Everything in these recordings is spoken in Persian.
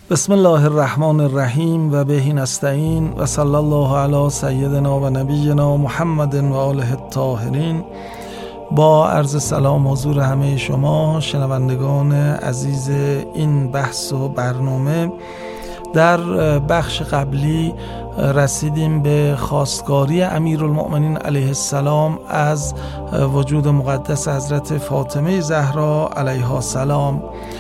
بسم الله الرحمن الرحیم و بهی نستعین و صلی الله علی سیدنا و نبینا محمد و آله الطاهرین. با عرض سلام حضور همه شما شنوندگان عزیز این بحث و برنامه، در بخش قبلی رسیدیم به خواستگاری امیرالمؤمنین علیه السلام از وجود مقدس حضرت فاطمه زهرا علیها السلام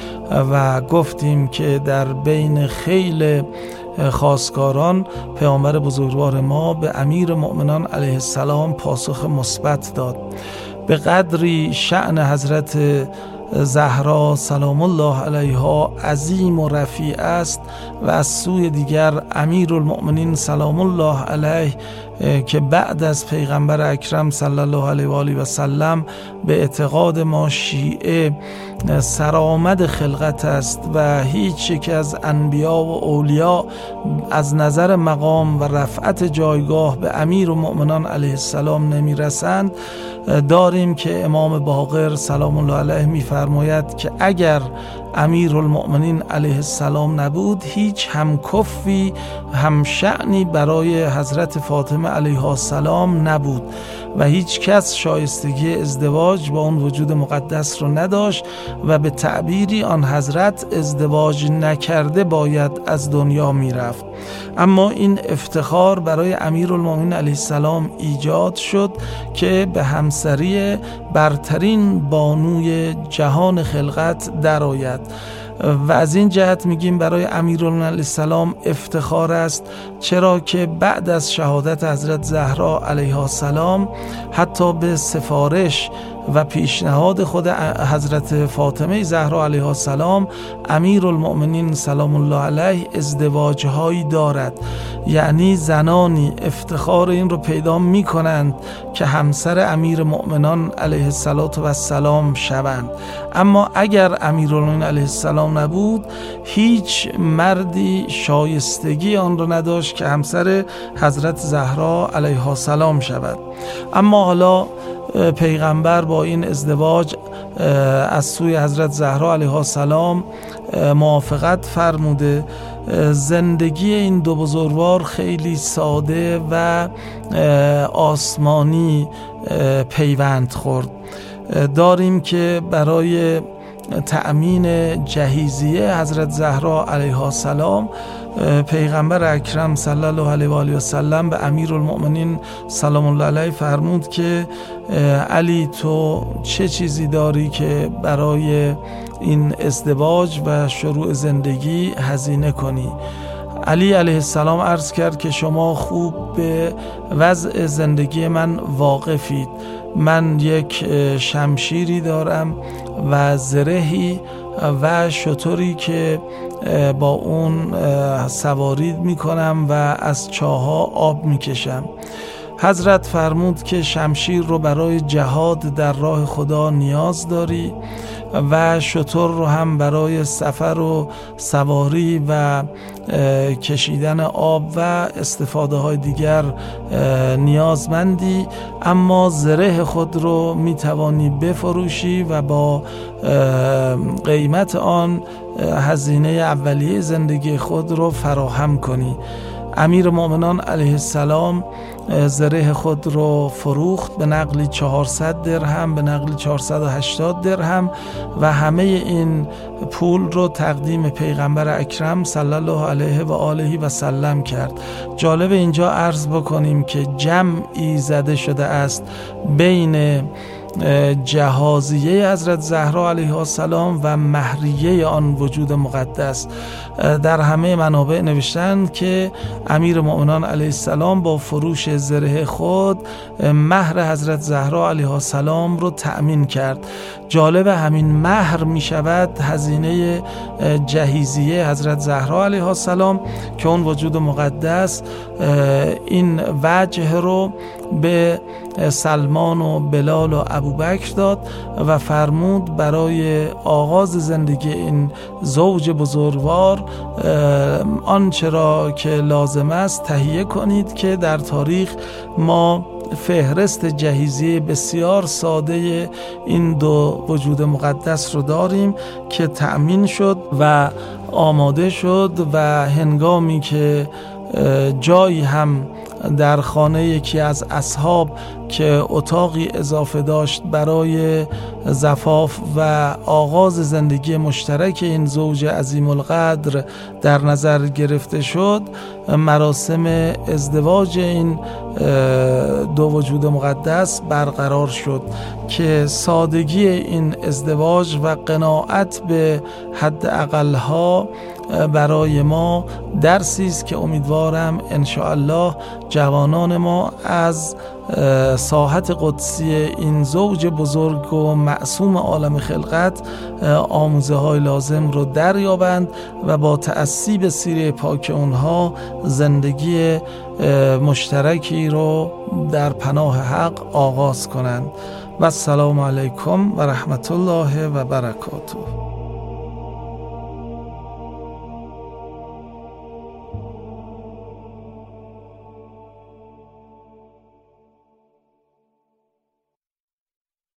و گفتیم که در بین خیل خواستگاران پیامبر بزرگوار ما به امیر مؤمنان علیه السلام پاسخ مثبت داد. به قدری شأن حضرت زهرا سلام الله علیها عظیم و رفیع است و از سوی دیگر امیرالمؤمنین سلام الله علیه که بعد از پیغمبر اکرم صلی الله علیه و آله و سلم به اعتقاد ما شیعه سرآمد خلقت است و هیچ یک از انبیا و اولیاء از نظر مقام و رفعت جایگاه به امیرالمؤمنان علیه السلام نمی رسند، داریم که امام باقر سلام الله علیه می فرماید که اگر امیرالمؤمنین علیه السلام نبود، هیچ همکفی همشأنی برای حضرت فاطمه علیها السلام نبود و هیچ کس شایستگی ازدواج با اون وجود مقدس رو نداشت و به تعبیری آن حضرت ازدواج نکرده باید از دنیا میرفت. اما این افتخار برای امیرالمؤمنین علیه السلام ایجاد شد که به همسری برترین بانوی جهان خلقت درآید و از این جهت میگیم برای امیرالمؤمنین علیه السلام افتخار است، چرا که بعد از شهادت حضرت زهرا علیها السلام حتی به سفارش و پیشنهاد خود حضرت فاطمه زهرا علیها السلام امیرالمؤمنین سلام الله علیه ازدواج هایی دارد، یعنی زنانی افتخار این رو پیدا می کنند که همسر امیر مؤمنان علیه السلام شوند. اما اگر امیرالمؤمنین علیه السلام نبود، هیچ مردی شایستگی آن رو نداشت که همسر حضرت زهرا علیها السلام شود. اما حالا پیغمبر با این ازدواج از سوی حضرت زهرا علیها السلام موافقت فرموده. زندگی این دو بزرگوار خیلی ساده و آسمانی پیوند خورد. داریم که برای تأمین جهیزیه حضرت زهرا علیها السلام پیغمبر اکرم صلی الله علیه و آله و سلم به امیرالمؤمنین سلام الله علیه فرمود که علی تو چه چیزی داری که برای این ازدواج و شروع زندگی هزینه کنی؟ علی علیه السلام عرض کرد که شما خوب به وضع زندگی من واقفید. من یک شمشیری دارم و زرهی و شتری که با اون سواری میکنم و از چاها آب میکشم. حضرت فرمود که شمشیر رو برای جهاد در راه خدا نیاز داری و شتر رو هم برای سفر و سواری و کشیدن آب و استفاده های دیگر نیازمندی، اما زره خود رو میتوانی بفروشی و با قیمت آن هزینه اولیه زندگی خود رو فراهم کنی. امیر مؤمنان علیه السلام زره خود رو فروخت به نقلی 400 درهم، به نقلی 480 درهم و همه این پول رو تقدیم پیغمبر اکرم صلی الله علیه و آله و سلم کرد. جالب اینجا عرض بکنیم که جمعی زده شده است بین جهازیه حضرت زهرا علیها السلام و مهریه آن وجود مقدس. در همه منابع نوشتند که امیر مؤمنان علیه السلام با فروش زره خود مهر حضرت زهرا علیها السلام رو تأمین کرد. جالب همین مهر می شود هزینه جهیزیه حضرت زهرا علیها السلام که اون وجود مقدس این وجه رو به سلمان و بلال و ابوبکر داد و فرمود برای آغاز زندگی این زوج بزرگوار آنچه را که لازم است تهیه کنید که در تاریخ ما فهرست جهیزیه بسیار ساده این دو وجود مقدس رو داریم که تأمین شد و آماده شد و هنگامی که جایی هم در خانه یکی از اصحاب که اتاقی اضافه داشت برای زفاف و آغاز زندگی مشترک این زوج عظیم القدر در نظر گرفته شد، مراسم ازدواج این دو وجود مقدس برقرار شد که سادگی این ازدواج و قناعت به حد اقلها برای ما درسی است که امیدوارم ان شاء الله جوانان ما از ساحت قدسی این زوج بزرگ و معصوم عالم خلقت آموزه های لازم رو دریابند و با تأسی به سیره پاک اونها زندگی مشترکی رو در پناه حق آغاز کنند. و السلام علیکم و رحمت الله و برکاته.